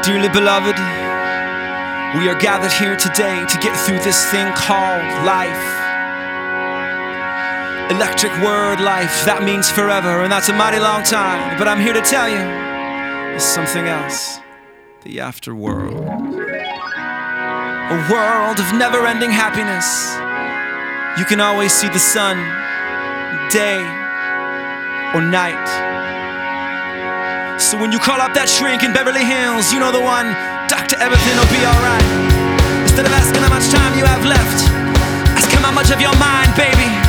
Dearly beloved, we are gathered here today to get through this thing called life. Electric word life, that means forever, and that's a mighty long time. But I'm here to tell you, there's something else, the afterworld. A world of never-ending happiness. You can always see the sun, day or night. So when you call up that shrink in Beverly Hills, you know the one, Doctor, everything will be alright. Instead of asking how much time you have left, ask him how much of your mind, baby.